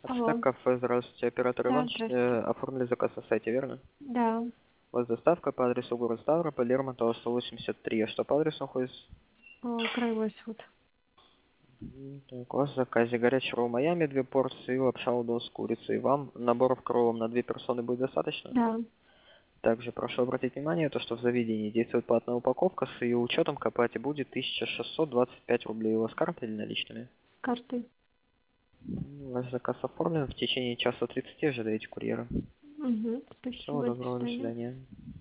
Алло. Кафе, здравствуйте, оператор Да, Иван. здравствуйте. Оформили заказ на сайте, верно? Да. У вас доставка по адресу город Ставрополь, Лермонтова, 183. А что по адресу находится? Краевой суд. Так, у вас в заказе горячий ролл Майами, 2 порции, лапша удон с курицей. Вам наборов к роллам на 2 персоны будет достаточно? Да. Также прошу обратить внимание, то, что в заведении действует платная упаковка, с ее учетом к оплате будет 1625 рублей. У вас карта или наличными? Карты. Ваш заказ оформлен. В течение часа 30 ожидаете курьера. Угу. Всего Спасибо. До доброго, до свидания. свидания.